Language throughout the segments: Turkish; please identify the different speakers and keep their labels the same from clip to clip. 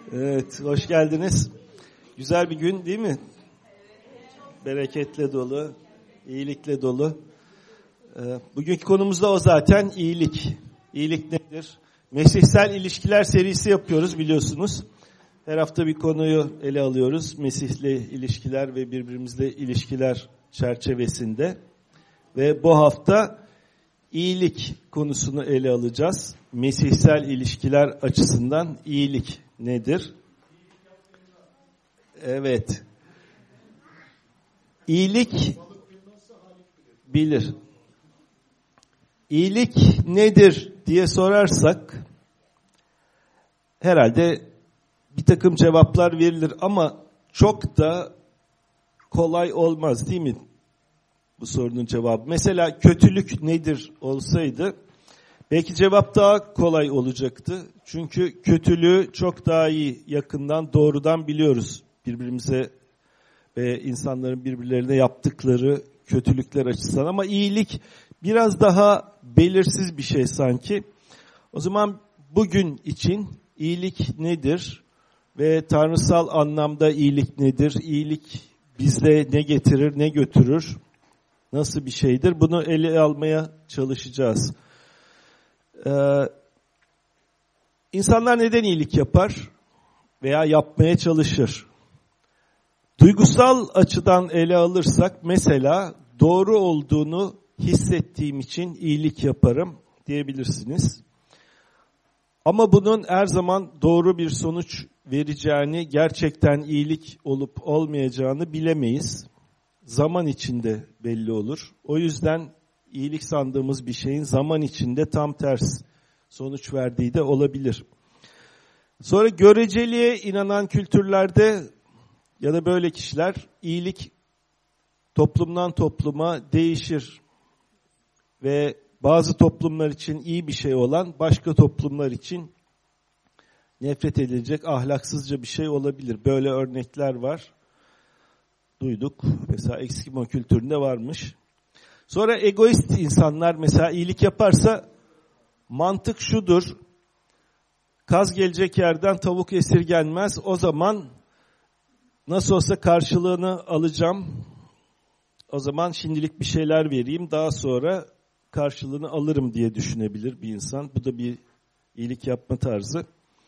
Speaker 1: Evet, hoş geldiniz. Güzel bir gün değil mi? Bereketle dolu, iyilikle dolu. Bugünkü konumuz da o zaten, iyilik. İyilik nedir? Mesihsel ilişkiler serisi yapıyoruz biliyorsunuz. Her hafta bir konuyu ele alıyoruz. Mesih'le ilişkiler ve birbirimizle ilişkiler çerçevesinde. Ve bu hafta iyilik konusunu ele alacağız. Mesihsel ilişkiler açısından iyilik nedir? Evet. İyilik bilir. İyilik nedir diye sorarsak herhalde bir takım cevaplar verilir ama çok da kolay olmaz değil mi bu sorunun cevabı? Mesela kötülük nedir olsaydı belki cevap daha kolay olacaktı. Çünkü kötülüğü çok daha iyi yakından, doğrudan biliyoruz. Birbirimize ve insanların birbirlerine yaptıkları kötülükler açısından. Ama iyilik biraz daha belirsiz bir şey sanki. O zaman bugün için iyilik nedir? Ve tanrısal anlamda iyilik nedir? İyilik bizde ne getirir, ne götürür? Nasıl bir şeydir? Bunu ele almaya çalışacağız. İnsanlar neden iyilik yapar veya yapmaya çalışır? Duygusal açıdan ele alırsak mesela doğru olduğunu hissettiğim için iyilik yaparım diyebilirsiniz. Ama bunun her zaman doğru bir sonuç vereceğini, gerçekten iyilik olup olmayacağını bilemeyiz. Zaman içinde belli olur. O yüzden iyilik sandığımız bir şeyin zaman içinde tam ters sonuç verdiği de olabilir. Sonra göreceliğe inanan kültürlerde ya da böyle kişiler iyilik toplumdan topluma değişir ve bazı toplumlar için iyi bir şey olan başka toplumlar için nefret edilecek ahlaksızca bir şey olabilir. Böyle örnekler var. Duyduk. Mesela Eskimo kültüründe varmış. Sonra egoist insanlar mesela iyilik yaparsa mantık şudur. Kaz gelecek yerden tavuk esirgenmez. O zaman nasıl olsa karşılığını alacağım. O zaman şimdilik bir şeyler vereyim. Daha sonra karşılığını alırım diye düşünebilir bir insan. Bu da bir iyilik yapma tarzı.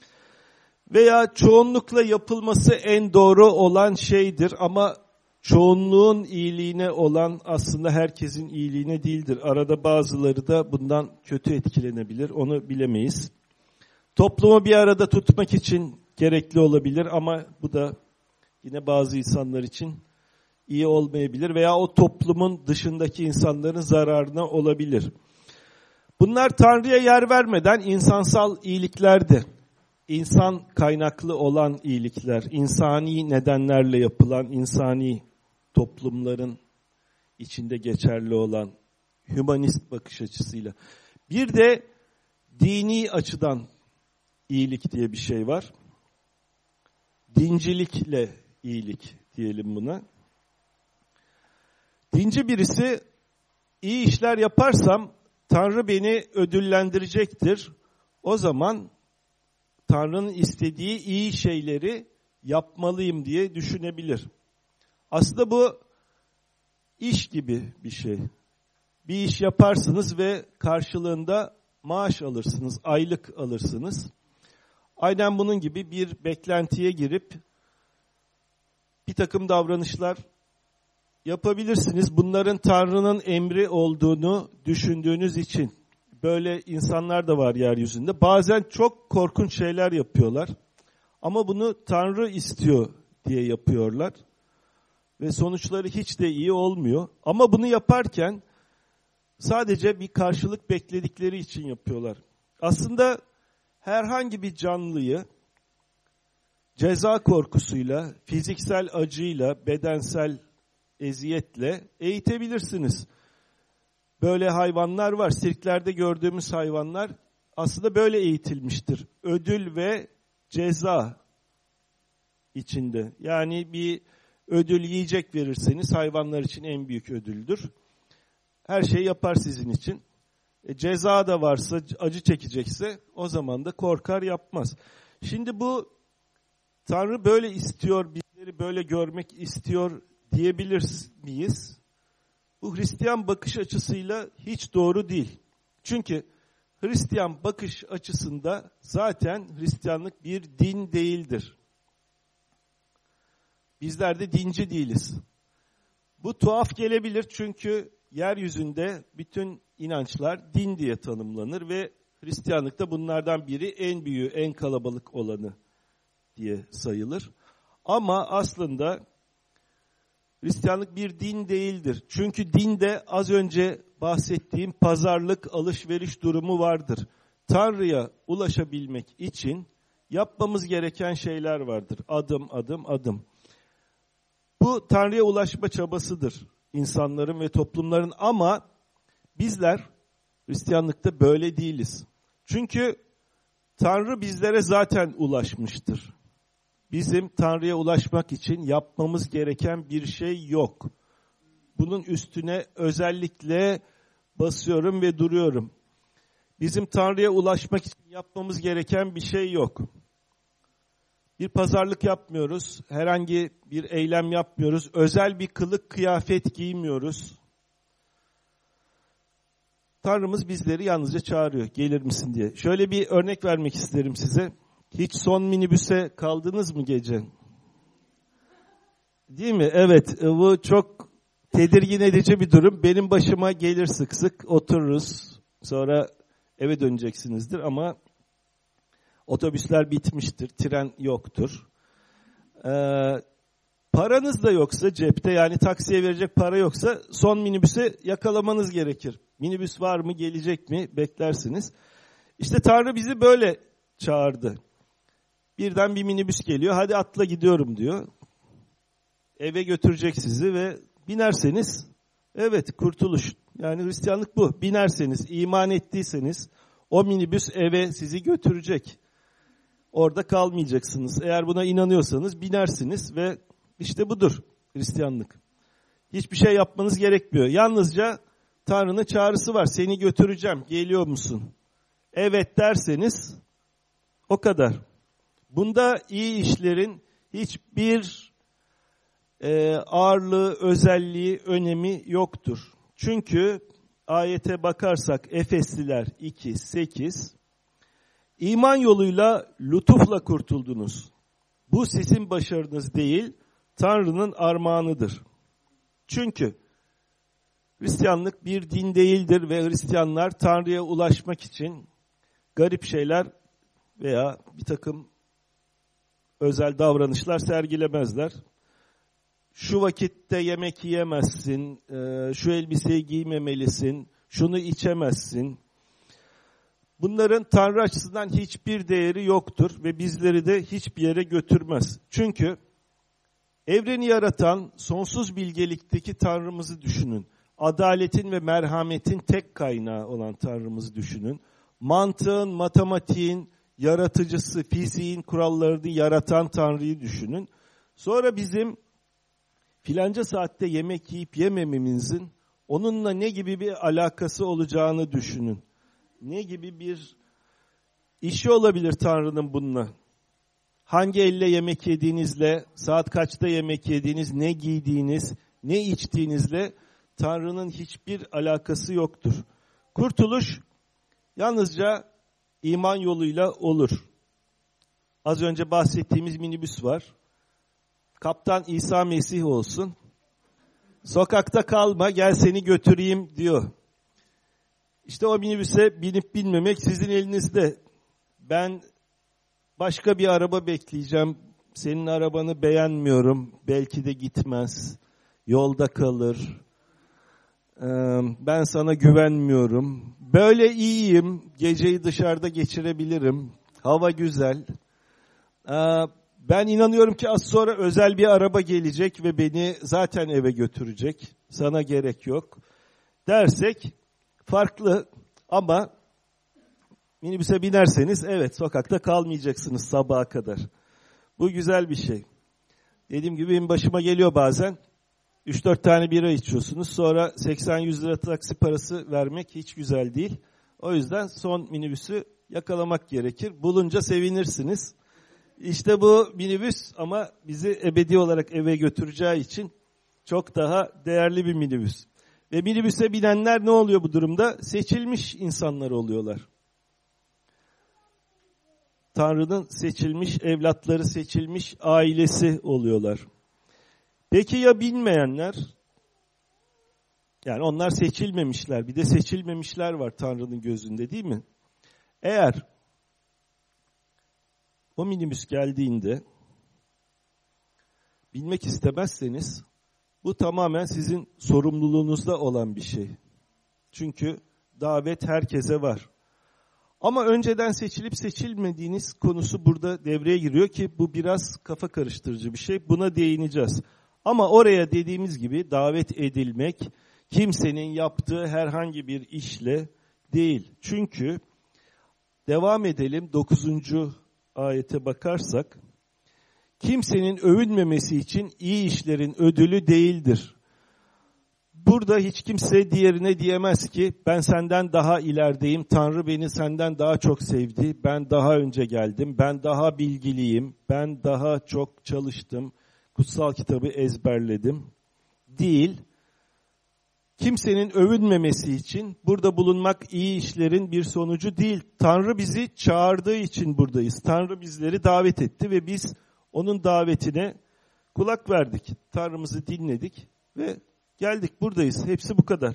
Speaker 1: Veya çoğunlukla yapılması en doğru olan şeydir ama çoğunluğun iyiliğine olan aslında herkesin iyiliğine değildir. Arada bazıları da bundan kötü etkilenebilir. Onu bilemeyiz. Toplumu bir arada tutmak için gerekli olabilir ama bu da yine bazı insanlar için iyi olmayabilir veya o toplumun dışındaki insanların zararına olabilir. Bunlar Tanrı'ya yer vermeden insansal iyiliklerdir. İnsan kaynaklı olan iyilikler, insani nedenlerle yapılan, insani toplumların içinde geçerli olan hümanist bakış açısıyla. Bir de dini açıdan iyilik diye bir şey var. Dincilikle iyilik diyelim buna. Dinci birisi iyi işler yaparsam Tanrı beni ödüllendirecektir. O zaman Tanrı'nın istediği iyi şeyleri yapmalıyım diye düşünebilir. Aslında bu iş gibi bir şey. Bir iş yaparsınız ve karşılığında maaş alırsınız, aylık alırsınız. Aynen bunun gibi bir beklentiye girip bir takım davranışlar yapabilirsiniz. Bunların Tanrı'nın emri olduğunu düşündüğünüz için. Böyle insanlar da var yeryüzünde. Bazen çok korkunç şeyler yapıyorlar. Ama bunu Tanrı istiyor diye yapıyorlar. Ve sonuçları hiç de iyi olmuyor. Ama bunu yaparken sadece bir karşılık bekledikleri için yapıyorlar. Aslında herhangi bir canlıyı ceza korkusuyla, fiziksel acıyla, bedensel eziyetle eğitebilirsiniz. Böyle hayvanlar var. Sirklerde gördüğümüz hayvanlar aslında böyle eğitilmiştir. Ödül ve ceza içinde. Yani bir ödül yiyecek verirseniz hayvanlar için en büyük ödüldür. Her şeyi yapar sizin için. Ceza da varsa, acı çekecekse o zaman da korkar yapmaz. Şimdi bu Tanrı böyle istiyor, bizleri böyle görmek istiyor diyebilir miyiz? Bu Hristiyan bakış açısıyla hiç doğru değil. Çünkü Hristiyan bakış açısında zaten Hristiyanlık bir din değildir. Bizler de dinci değiliz. Bu tuhaf gelebilir çünkü yeryüzünde bütün inançlar din diye tanımlanır ve Hristiyanlık da bunlardan biri, en büyüğü, en kalabalık olanı diye sayılır. Ama aslında Hristiyanlık bir din değildir. Çünkü dinde az önce bahsettiğim pazarlık, alışveriş durumu vardır. Tanrı'ya ulaşabilmek için yapmamız gereken şeyler vardır. Adım adım adım. Bu Tanrı'ya ulaşma çabasıdır insanların ve toplumların, ama bizler Hristiyanlıkta böyle değiliz. Çünkü Tanrı bizlere zaten ulaşmıştır. Bizim Tanrı'ya ulaşmak için yapmamız gereken bir şey yok. Bunun üstüne özellikle basıyorum ve duruyorum. Bizim Tanrı'ya ulaşmak için yapmamız gereken bir şey yok. Bir pazarlık yapmıyoruz, herhangi bir eylem yapmıyoruz, özel bir kılık kıyafet giymiyoruz. Tanrımız bizleri yalnızca çağırıyor, gelir misin diye. Şöyle bir örnek vermek isterim size. Hiç son minibüse kaldınız mı gece? Değil mi? Evet, bu çok tedirgin edici bir durum. Benim başıma gelir sık sık, otururuz. Sonra eve döneceksinizdir ama otobüsler bitmiştir, tren yoktur. Paranız da yoksa cepte, yani taksiye verecek para yoksa son minibüse yakalamanız gerekir. Minibüs var mı, gelecek mi beklersiniz. İşte Tanrı bizi böyle çağırdı. Birden bir minibüs geliyor, hadi atla gidiyorum diyor. Eve götürecek sizi ve binerseniz, evet, kurtuluş. Yani Hristiyanlık bu. Binerseniz, iman ettiyseniz o minibüs eve sizi götürecek. Orada kalmayacaksınız. Eğer buna inanıyorsanız binersiniz ve işte budur Hristiyanlık. Hiçbir şey yapmanız gerekmiyor. Yalnızca Tanrı'nın çağrısı var. Seni götüreceğim, geliyor musun? Evet derseniz o kadar. Bunda iyi işlerin hiçbir ağırlığı, özelliği, önemi yoktur. Çünkü ayete bakarsak Efesliler 2:8, İman yoluyla lütufla kurtuldunuz. Bu sizin başarınız değil, Tanrı'nın armağanıdır. Çünkü Hristiyanlık bir din değildir ve Hristiyanlar Tanrı'ya ulaşmak için garip şeyler veya bir takım özel davranışlar sergilemezler. Şu vakitte yemek yiyemezsin, şu elbiseyi giymemelisin, şunu içemezsin. Bunların Tanrı açısından hiçbir değeri yoktur ve bizleri de hiçbir yere götürmez. Çünkü evreni yaratan sonsuz bilgelikteki Tanrımızı düşünün. Adaletin ve merhametin tek kaynağı olan Tanrımızı düşünün. Mantığın, matematiğin yaratıcısı, fiziğin kurallarını yaratan Tanrı'yı düşünün. Sonra bizim filanca saatte yemek yiyip yemememizin onunla ne gibi bir alakası olacağını düşünün. Ne gibi bir işi olabilir Tanrı'nın bununla? Hangi elle yemek yediğinizle, saat kaçta yemek yediğiniz, ne giydiğiniz, ne içtiğinizle Tanrı'nın hiçbir alakası yoktur. Kurtuluş yalnızca iman yoluyla olur. Az önce bahsettiğimiz minibüs var. Kaptan İsa Mesih olsun. Sokakta kalma, gel seni götüreyim diyor. İşte o minibüse binip binmemek sizin elinizde. Ben başka bir araba bekleyeceğim. Senin arabanı beğenmiyorum. Belki de gitmez. Yolda kalır. Ben sana güvenmiyorum. Böyle iyiyim. Geceyi dışarıda geçirebilirim. Hava güzel. Ben inanıyorum ki az sonra özel bir araba gelecek ve beni zaten eve götürecek. Sana gerek yok dersek farklı, ama minibüse binerseniz evet, sokakta kalmayacaksınız sabaha kadar. Bu güzel bir şey. Dediğim gibi benim başıma geliyor bazen. 3-4 tane bira içiyorsunuz. Sonra 80-100 lira taksi parası vermek hiç güzel değil. O yüzden son minibüsü yakalamak gerekir. Bulunca sevinirsiniz. İşte bu minibüs ama bizi ebedi olarak eve götüreceği için çok daha değerli bir minibüs. Ve minibüse binenler ne oluyor bu durumda? Seçilmiş insanlar oluyorlar. Tanrı'nın seçilmiş evlatları, seçilmiş ailesi oluyorlar. Peki ya bilmeyenler? Yani onlar seçilmemişler. Bir de seçilmemişler var Tanrı'nın gözünde, değil mi? Eğer o minibüs geldiğinde bilmek istemezseniz bu tamamen sizin sorumluluğunuzda olan bir şey. Çünkü davet herkese var. Ama önceden seçilip seçilmediğiniz konusu burada devreye giriyor ki bu biraz kafa karıştırıcı bir şey. Buna değineceğiz. Ama oraya dediğimiz gibi davet edilmek kimsenin yaptığı herhangi bir işle değil. Çünkü devam edelim 9. ayete bakarsak, kimsenin övünmemesi için iyi işlerin ödülü değildir. Burada hiç kimse diğerine diyemez ki ben senden daha ilerideyim, Tanrı beni senden daha çok sevdi, ben daha önce geldim, ben daha bilgiliyim, ben daha çok çalıştım, kutsal kitabı ezberledim. Değil. Kimsenin övünmemesi için burada bulunmak iyi işlerin bir sonucu değil. Tanrı bizi çağırdığı için buradayız. Tanrı bizleri davet etti ve biz onun davetine kulak verdik. Tanrımızı dinledik ve geldik, buradayız. Hepsi bu kadar.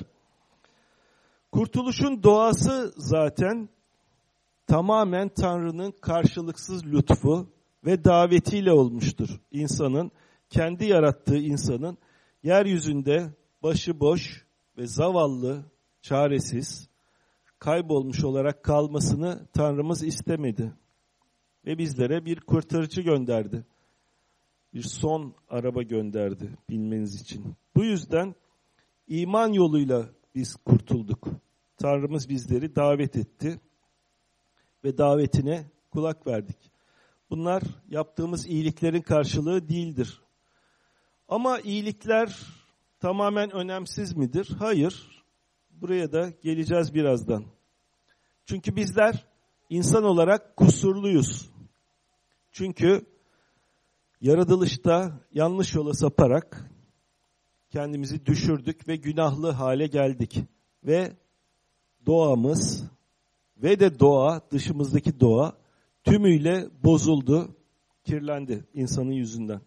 Speaker 1: Kurtuluşun doğası zaten tamamen Tanrı'nın karşılıksız lütfu ve davetiyle olmuştur. İnsanın, kendi yarattığı insanın yeryüzünde başıboş ve zavallı, çaresiz, kaybolmuş olarak kalmasını Tanrımız istemedi. Ve bizlere bir kurtarıcı gönderdi. Bir son araba gönderdi bilmeniz için. Bu yüzden iman yoluyla biz kurtulduk. Tanrımız bizleri davet etti ve davetine kulak verdik. Bunlar yaptığımız iyiliklerin karşılığı değildir. Ama iyilikler tamamen önemsiz midir? Hayır. Buraya da geleceğiz birazdan. Çünkü bizler insan olarak kusurluyuz. Çünkü yaratılışta yanlış yola saparak kendimizi düşürdük ve günahlı hale geldik. Ve doğamız ve de doğa, dışımızdaki doğa tümüyle bozuldu, kirlendi insanın yüzünden.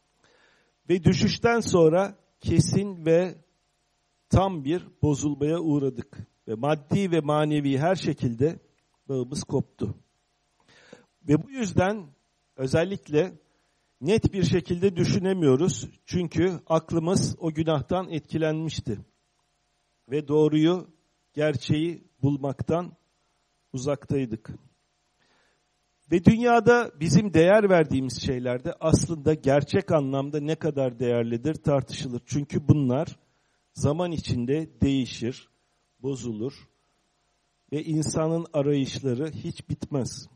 Speaker 1: Ve düşüşten sonra kesin ve tam bir bozulmaya uğradık. Ve maddi ve manevi her şekilde bağımız koptu. Ve bu yüzden özellikle net bir şekilde düşünemiyoruz. Çünkü aklımız o günahtan etkilenmişti. Ve doğruyu, gerçeği bulmaktan uzaktaydık. Ve dünyada bizim değer verdiğimiz şeyler de aslında gerçek anlamda ne kadar değerlidir tartışılır. Çünkü bunlar zaman içinde değişir, bozulur ve insanın arayışları hiç bitmez.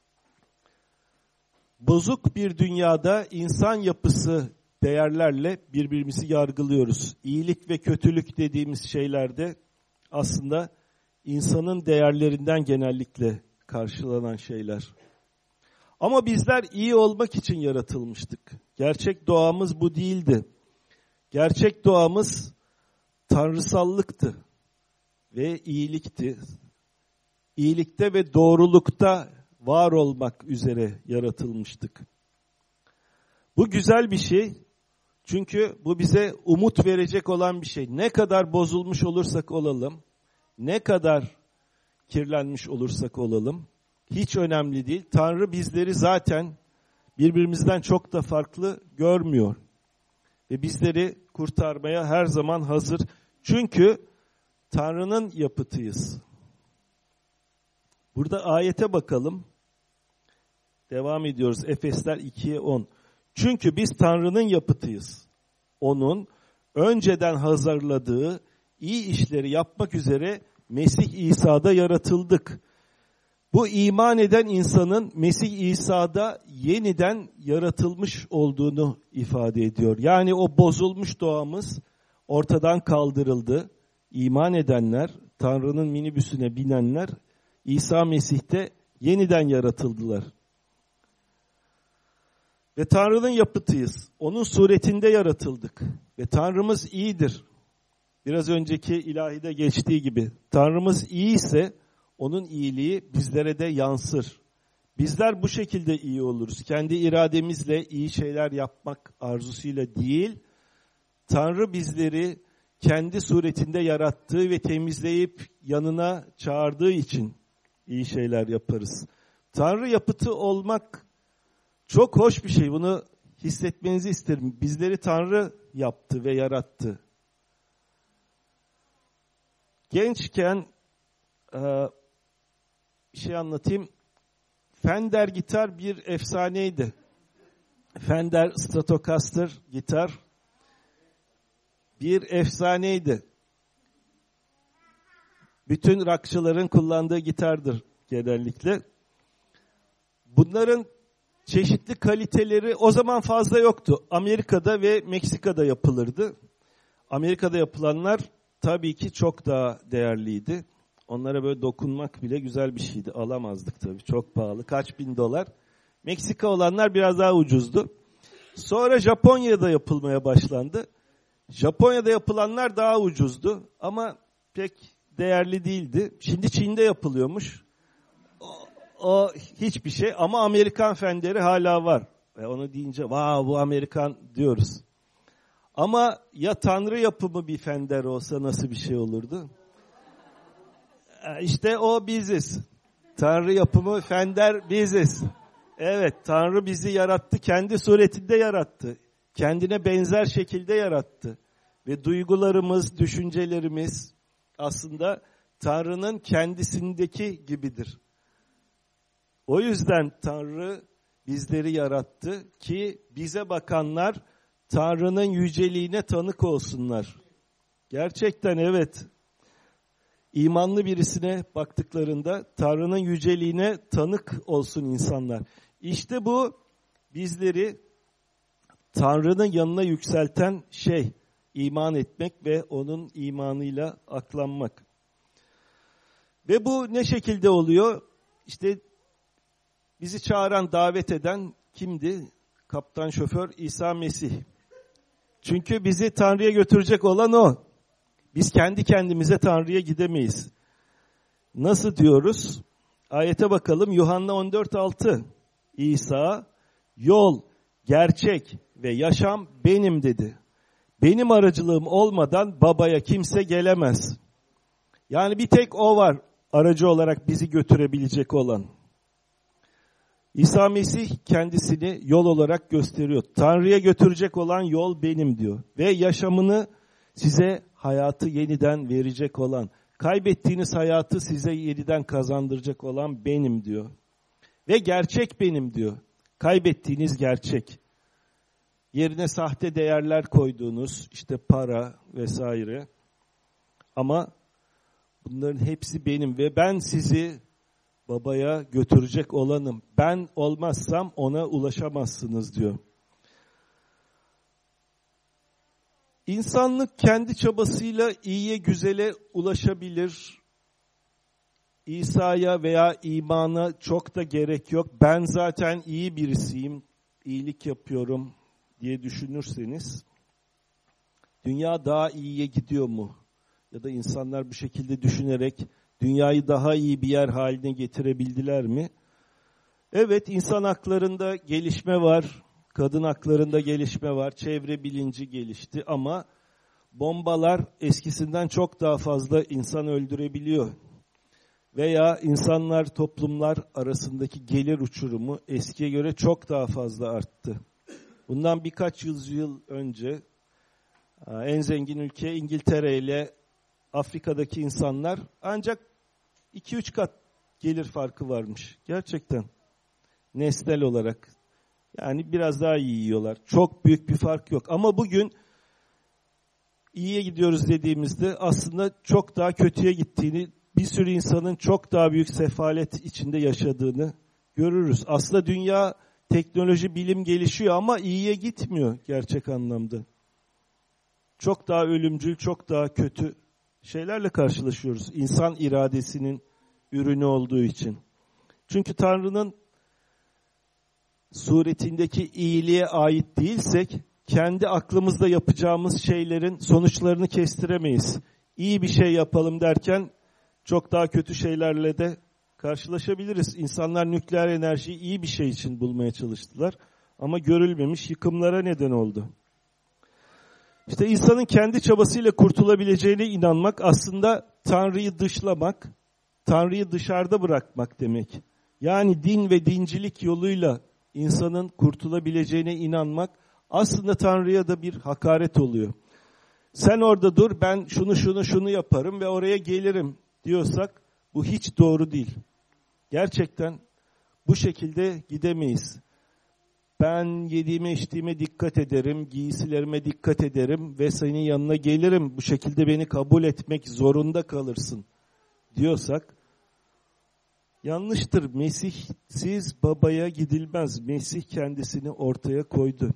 Speaker 1: Bozuk bir dünyada insan yapısı değerlerle birbirimizi yargılıyoruz. İyilik ve kötülük dediğimiz şeylerde aslında insanın değerlerinden genellikle karşılanan şeyler. Ama bizler iyi olmak için yaratılmıştık. Gerçek doğamız bu değildi. Gerçek doğamız tanrısallıktı ve iyilikti. İyilikte ve doğrulukta var olmak üzere yaratılmıştık. Bu güzel bir şey. Çünkü bu bize umut verecek olan bir şey. Ne kadar bozulmuş olursak olalım, ne kadar kirlenmiş olursak olalım, hiç önemli değil. Tanrı bizleri zaten birbirimizden çok da farklı görmüyor. Ve bizleri kurtarmaya her zaman hazır. Çünkü Tanrı'nın yapıtıyız. Burada ayete bakalım. Devam ediyoruz. Efesler 2'ye 10. Çünkü biz Tanrı'nın yapıtıyız. Onun önceden hazırladığı iyi işleri yapmak üzere Mesih İsa'da yaratıldık. Bu iman eden insanın Mesih İsa'da yeniden yaratılmış olduğunu ifade ediyor. Yani o bozulmuş doğamız ortadan kaldırıldı. İman edenler, Tanrı'nın minibüsüne binenler İsa Mesih'te yeniden yaratıldılar. Ve Tanrı'nın yapıtıyız. Onun suretinde yaratıldık. Ve Tanrımız iyidir. Biraz önceki ilahide geçtiği gibi. Tanrımız iyi ise onun iyiliği bizlere de yansır. Bizler bu şekilde iyi oluruz. Kendi irademizle iyi şeyler yapmak arzusuyla değil, Tanrı bizleri kendi suretinde yarattığı ve temizleyip yanına çağırdığı için iyi şeyler yaparız. Tanrı yapıtı olmak çok hoş bir şey. Bunu hissetmenizi isterim. Bizleri Tanrı yaptı ve yarattı. Gençken bir şey anlatayım. Fender gitar bir efsaneydi. Fender Stratocaster gitar bir efsaneydi. Bütün rockçıların kullandığı gitardır genellikle. Bunların çeşitli kaliteleri o zaman fazla yoktu. Amerika'da ve Meksika'da yapılırdı. Amerika'da yapılanlar tabii ki çok daha değerliydi. Onlara böyle dokunmak bile güzel bir şeydi. Alamazdık tabii. Çok pahalı. Kaç bin dolar. Meksika olanlar biraz daha ucuzdu. Sonra Japonya'da yapılmaya başlandı. Japonya'da yapılanlar daha ucuzdu. Ama pek değerli değildi. Şimdi Çin'de yapılıyormuş. O hiçbir şey. Ama Amerikan Fender'i hala var. Ve onu deyince wow, bu Amerikan diyoruz. Ama ya Tanrı yapımı bir Fender olsa nasıl bir şey olurdu? İşte o biziz. Tanrı yapımı Fender biziz. Evet, Tanrı bizi yarattı, kendi suretinde yarattı. Kendine benzer şekilde yarattı. Ve duygularımız, düşüncelerimiz aslında Tanrı'nın kendisindeki gibidir. O yüzden Tanrı bizleri yarattı ki bize bakanlar Tanrı'nın yüceliğine tanık olsunlar. Gerçekten evet. İmanlı birisine baktıklarında Tanrı'nın yüceliğine tanık olsun insanlar. İşte bu bizleri Tanrı'nın yanına yükselten şey, iman etmek ve onun imanıyla aklanmak. Ve bu ne şekilde oluyor? İşte bizi çağıran, davet eden kimdi? Kaptan şoför İsa Mesih. Çünkü bizi Tanrı'ya götürecek olan o. Biz kendi kendimize Tanrı'ya gidemeyiz. Nasıl diyoruz? Ayete bakalım. Yuhanna 14:6. İsa, yol, gerçek ve yaşam benim dedi. Benim aracılığım olmadan babaya kimse gelemez. Yani bir tek o var aracı olarak bizi götürebilecek olan. İsa Mesih kendisini yol olarak gösteriyor. Tanrı'ya götürecek olan yol benim diyor. Ve yaşamını size hayatı yeniden verecek olan, kaybettiğiniz hayatı size yeniden kazandıracak olan benim diyor. Ve gerçek benim diyor. Kaybettiğiniz gerçek. Yerine sahte değerler koyduğunuz, işte para vesaire. Ama bunların hepsi benim ve ben sizi babaya götürecek olanım. Ben olmazsam ona ulaşamazsınız diyor. İnsanlık kendi çabasıyla iyiye, güzele ulaşabilir. İsa'ya veya imana çok da gerek yok. Ben zaten iyi birisiyim, iyilik yapıyorum diye düşünürseniz, dünya daha iyiye gidiyor mu? Ya da insanlar bu şekilde düşünerek dünyayı daha iyi bir yer haline getirebildiler mi? Evet, insan haklarında gelişme var, kadın haklarında gelişme var, çevre bilinci gelişti ama bombalar eskisinden çok daha fazla insan öldürebiliyor. Veya insanlar, toplumlar arasındaki gelir uçurumu eskiye göre çok daha fazla arttı. Bundan birkaç yüzyıl önce en zengin ülke İngiltere ile Afrika'daki insanlar ancak 2-3 kat gelir farkı varmış. Gerçekten nesnel olarak. Yani biraz daha iyi yiyorlar. Çok büyük bir fark yok. Ama bugün iyiye gidiyoruz dediğimizde aslında çok daha kötüye gittiğini, bir sürü insanın çok daha büyük sefalet içinde yaşadığını görürüz. Aslında dünya, teknoloji, bilim gelişiyor ama iyiye gitmiyor gerçek anlamda. Çok daha ölümcül, çok daha kötü şeylerle karşılaşıyoruz. İnsan iradesinin ürünü olduğu için. Çünkü Tanrı'nın suretindeki iyiliğe ait değilsek, kendi aklımızda yapacağımız şeylerin sonuçlarını kestiremeyiz. İyi bir şey yapalım derken çok daha kötü şeylerle de karşılaşabiliriz. İnsanlar nükleer enerjiyi iyi bir şey için bulmaya çalıştılar ama görülmemiş yıkımlara neden oldu. İşte insanın kendi çabasıyla kurtulabileceğine inanmak aslında Tanrı'yı dışlamak, Tanrı'yı dışarıda bırakmak demek. Yani din ve dincilik yoluyla insanın kurtulabileceğine inanmak aslında Tanrı'ya da bir hakaret oluyor. Sen orada dur, ben şunu yaparım ve oraya gelirim diyorsak bu hiç doğru değil. Gerçekten bu şekilde gidemeyiz. Ben yediğime içtiğime dikkat ederim, giysilerime dikkat ederim ve senin yanına gelirim. Bu şekilde beni kabul etmek zorunda kalırsın diyorsak yanlıştır. Mesihsiz babaya gidilmez. Mesih kendisini ortaya koydu.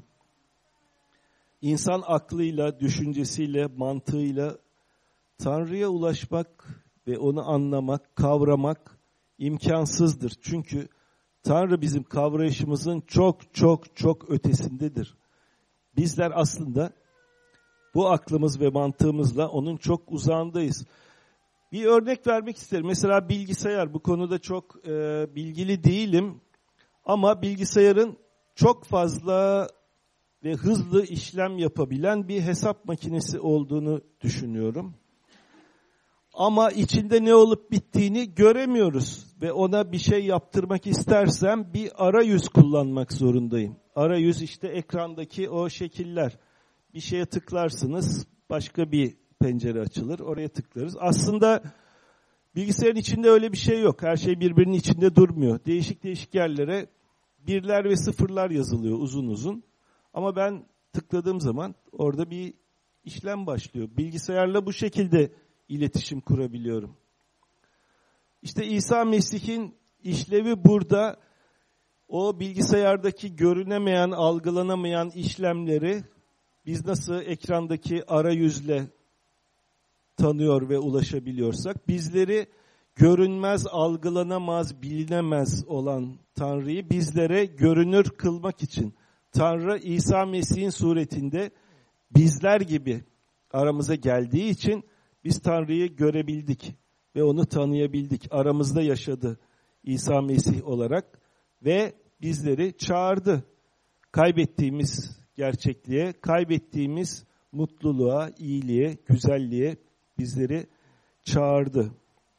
Speaker 1: İnsan aklıyla, düşüncesiyle, mantığıyla Tanrı'ya ulaşmak ve onu anlamak, kavramak imkansızdır. Çünkü Tanrı bizim kavrayışımızın çok ötesindedir. Bizler aslında bu aklımız ve mantığımızla onun çok uzağındayız. Bir örnek vermek isterim. Mesela bilgisayar, bu konuda çok bilgili değilim. Ama bilgisayarın çok fazla ve hızlı işlem yapabilen bir hesap makinesi olduğunu düşünüyorum. Ama içinde ne olup bittiğini göremiyoruz. Ve ona bir şey yaptırmak istersem bir arayüz kullanmak zorundayım. Arayüz işte ekrandaki o şekiller. Bir şeye tıklarsınız, başka bir pencere açılır, oraya tıklarız. Aslında bilgisayarın içinde öyle bir şey yok. Her şey birbirinin içinde durmuyor. Değişik yerlere birler ve sıfırlar yazılıyor uzun uzun. Ama ben tıkladığım zaman orada bir işlem başlıyor. Bilgisayarla bu şekilde iletişim kurabiliyorum. İşte İsa Mesih'in işlevi burada. O bilgisayardaki görünemeyen, algılanamayan işlemleri biz nasıl ekrandaki arayüzle tanıyor ve ulaşabiliyorsak, bizleri görünmez, algılanamaz, bilinemez olan Tanrı'yı bizlere görünür kılmak için Tanrı İsa Mesih'in suretinde bizler gibi aramıza geldiği için biz Tanrı'yı görebildik ve onu tanıyabildik. Aramızda yaşadı İsa Mesih olarak ve bizleri çağırdı. Kaybettiğimiz gerçekliğe, kaybettiğimiz mutluluğa, iyiliğe, güzelliğe bizleri çağırdı.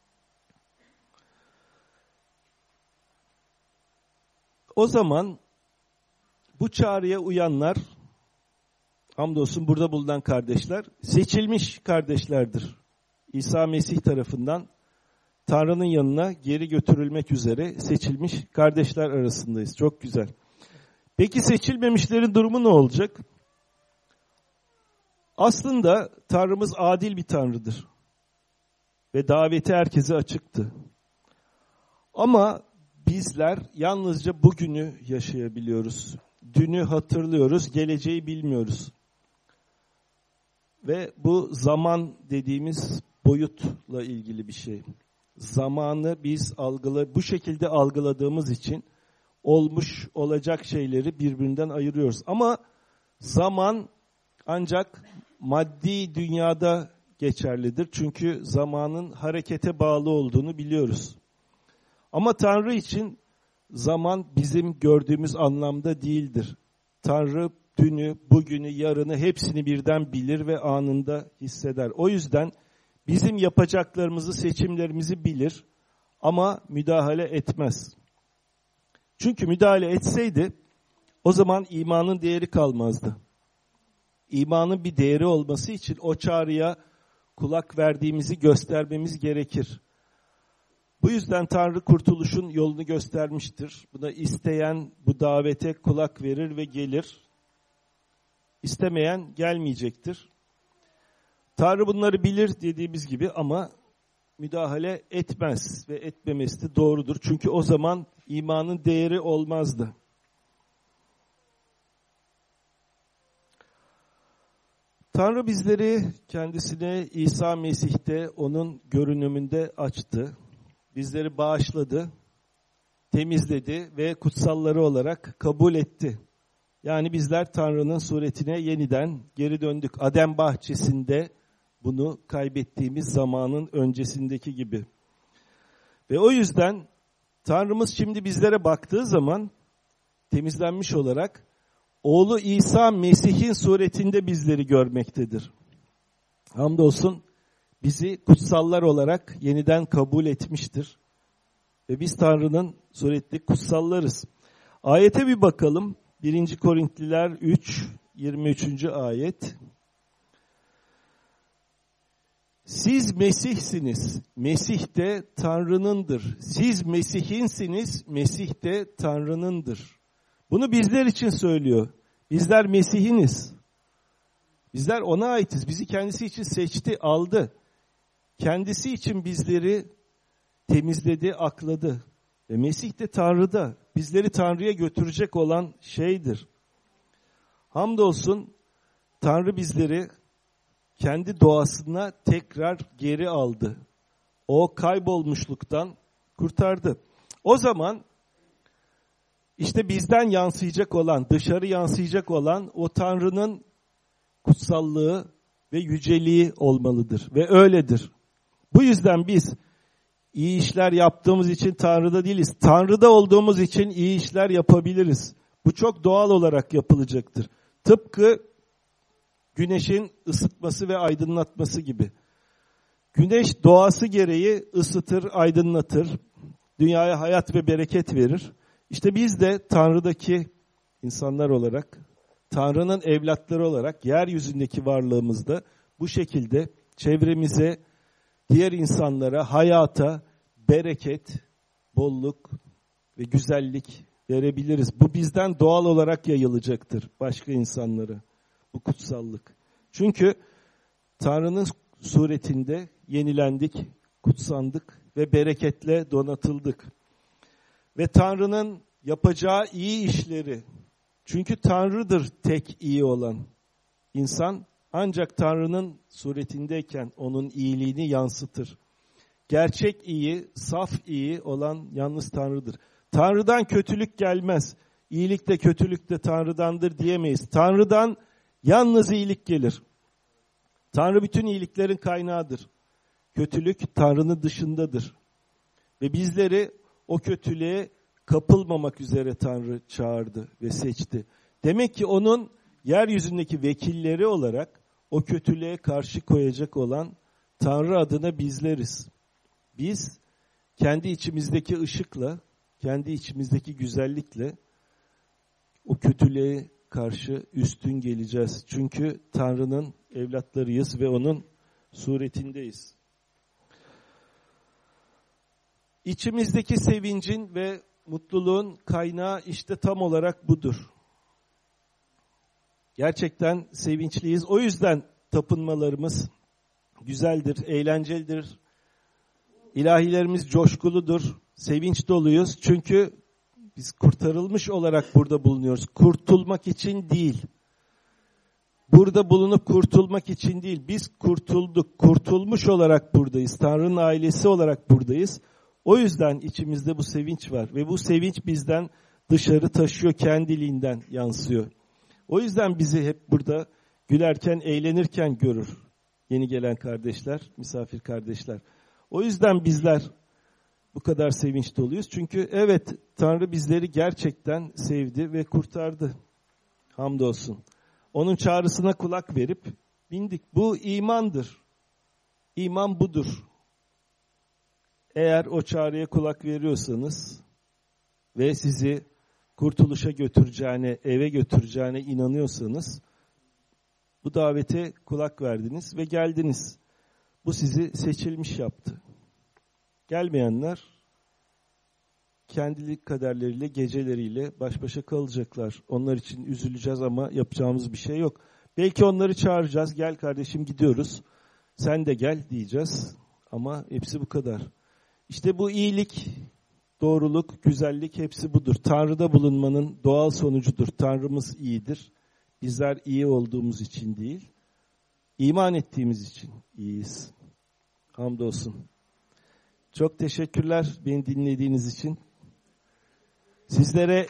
Speaker 1: O zaman bu çağrıya uyanlar, hamdolsun burada bulunan kardeşler, seçilmiş kardeşlerdir. İsa Mesih tarafından Tanrı'nın yanına geri götürülmek üzere seçilmiş kardeşler arasındayız. Çok güzel. Peki seçilmemişlerin durumu ne olacak? Aslında Tanrımız adil bir Tanrı'dır. Ve daveti herkese açıktı. Ama bizler yalnızca bugünü yaşayabiliyoruz. Dünü hatırlıyoruz, geleceği bilmiyoruz. Ve bu zaman dediğimiz boyutla ilgili bir şey. Zamanı biz bu şekilde algıladığımız için olmuş olacak şeyleri birbirinden ayırıyoruz. Ama zaman ancak maddi dünyada geçerlidir. Çünkü zamanın harekete bağlı olduğunu biliyoruz. Ama Tanrı için zaman bizim gördüğümüz anlamda değildir. Tanrı dünü, bugünü, yarını hepsini birden bilir ve anında hisseder. O yüzden bizim yapacaklarımızı, seçimlerimizi bilir ama müdahale etmez. Çünkü müdahale etseydi o zaman imanın değeri kalmazdı. İmanın bir değeri olması için o çağrıya kulak verdiğimizi göstermemiz gerekir. Bu yüzden Tanrı kurtuluşun yolunu göstermiştir. Buna isteyen bu davete kulak verir ve gelir. İstemeyen gelmeyecektir. Tanrı bunları bilir dediğimiz gibi ama müdahale etmez ve etmemesi de doğrudur. Çünkü o zaman imanın değeri olmazdı. Tanrı bizleri kendisine İsa Mesih'te onun görünümünde açtı. Bizleri bağışladı temizledi ve kutsalları olarak kabul etti. Yani bizler Tanrı'nın suretine yeniden geri döndük. Adem bahçesinde bunu kaybettiğimiz zamanın öncesindeki gibi. Ve o yüzden Tanrımız şimdi bizlere baktığı zaman temizlenmiş olarak oğlu İsa Mesih'in suretinde bizleri görmektedir. Hamdolsun bizi kutsallar olarak yeniden kabul etmiştir. Ve biz Tanrı'nın suretli kutsallarız. Ayete bir bakalım. 1. Korintliler 3, 23. ayet. Siz Mesih'siniz, Mesih de Tanrı'nındır. Siz Mesih'insiniz, Mesih de Tanrı'nındır. Bunu bizler için söylüyor. Bizler Mesih'iniz. Bizler ona aitiz. Bizi kendisi için seçti, aldı. Kendisi için bizleri temizledi, akladı. Ve Mesih de Tanrı'da. Bizleri Tanrı'ya götürecek olan şeydir. Hamdolsun Tanrı bizleri kendi doğasına tekrar geri aldı. O kaybolmuşluktan kurtardı. O zaman işte bizden yansıyacak olan, dışarı yansıyacak olan o Tanrı'nın kutsallığı ve yüceliği olmalıdır. Ve öyledir. Bu yüzden biz iyi işler yaptığımız için Tanrı'da değiliz. Tanrı'da olduğumuz için iyi işler yapabiliriz. Bu çok doğal olarak yapılacaktır. Tıpkı güneşin ısıtması ve aydınlatması gibi. Güneş doğası gereği ısıtır, aydınlatır, dünyaya hayat ve bereket verir. İşte biz de Tanrı'daki insanlar olarak, Tanrı'nın evlatları olarak yeryüzündeki varlığımızda bu şekilde çevremize, diğer insanlara, hayata bereket, bolluk ve güzellik verebiliriz. Bu bizden doğal olarak yayılacaktır başka insanlara. Bu kutsallık. Çünkü Tanrı'nın suretinde yenilendik, kutsandık ve bereketle donatıldık. Ve Tanrı'nın yapacağı iyi işleri, çünkü Tanrı'dır tek iyi olan. İnsan ancak Tanrı'nın suretindeyken onun iyiliğini yansıtır. Gerçek iyi, saf iyi olan yalnız Tanrı'dır. Tanrı'dan kötülük gelmez. İyilik de kötülük de Tanrı'dandır diyemeyiz. Tanrı'dan yalnız iyilik gelir. Tanrı bütün iyiliklerin kaynağıdır. Kötülük Tanrı'nın dışındadır. Ve bizleri o kötülüğe kapılmamak üzere Tanrı çağırdı ve seçti. Demek ki onun yeryüzündeki vekilleri olarak o kötülüğe karşı koyacak olan Tanrı adına bizleriz. Biz kendi içimizdeki ışıkla, kendi içimizdeki güzellikle o kötülüğe karşı üstün geleceğiz. Çünkü Tanrı'nın evlatlarıyız ve onun suretindeyiz. İçimizdeki sevincin ve mutluluğun kaynağı işte tam olarak budur. Gerçekten sevinçliyiz. O yüzden tapınmalarımız güzeldir, eğlencelidir. İlahilerimiz coşkuludur, sevinç doluyuz. Çünkü biz kurtarılmış olarak burada bulunuyoruz. Kurtulmak için değil. Burada bulunup kurtulmak için değil. Biz kurtulduk, kurtulmuş olarak buradayız. Tanrı'nın ailesi olarak buradayız. O yüzden içimizde bu sevinç var. Ve bu sevinç bizden dışarı taşıyor, kendiliğinden yansıyor. O yüzden bizi hep burada gülerken, eğlenirken görür yeni gelen kardeşler, misafir kardeşler. O yüzden bizler bu kadar sevinç doluyuz. Çünkü evet, Tanrı bizleri gerçekten sevdi ve kurtardı. Hamdolsun. Onun çağrısına kulak verip bindik. Bu imandır. İman budur. Eğer o çağrıya kulak veriyorsanız ve sizi kurtuluşa götüreceğine, eve götüreceğine inanıyorsanız bu davete kulak verdiniz ve geldiniz. Bu sizi seçilmiş yaptı. Gelmeyenler kendilik kaderleriyle, geceleriyle baş başa kalacaklar. Onlar için üzüleceğiz ama yapacağımız bir şey yok. Belki onları çağıracağız. Gel kardeşim gidiyoruz. Sen de gel diyeceğiz. Ama hepsi bu kadar. İşte bu iyilik, doğruluk, güzellik hepsi budur. Tanrı'da bulunmanın doğal sonucudur. Tanrımız iyidir. Bizler iyi olduğumuz için değil, iman ettiğimiz için iyiyiz. Hamdolsun. Çok teşekkürler beni dinlediğiniz için. Sizlere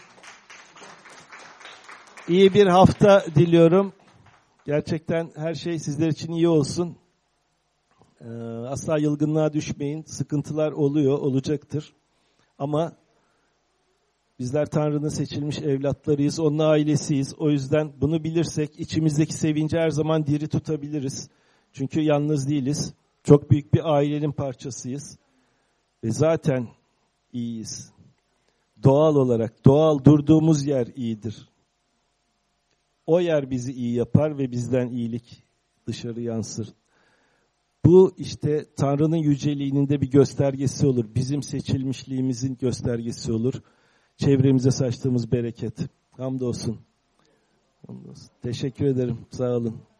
Speaker 1: iyi bir hafta diliyorum. Gerçekten her şey sizler için iyi olsun. Asla yılgınlığa düşmeyin. Sıkıntılar oluyor, olacaktır. Ama bizler Tanrı'nın seçilmiş evlatlarıyız, onun ailesiyiz. O yüzden bunu bilirsek içimizdeki sevinci her zaman diri tutabiliriz. Çünkü yalnız değiliz. Çok büyük bir ailenin parçasıyız. Ve zaten iyiyiz. Doğal olarak, doğal durduğumuz yer iyidir. O yer bizi iyi yapar ve bizden iyilik dışarı yansır. Bu işte Tanrı'nın yüceliğinin de bir göstergesi olur. Bizim seçilmişliğimizin göstergesi olur. Çevremize saçtığımız bereket. Hamdolsun. Hamdolsun. Teşekkür ederim. Sağ olun.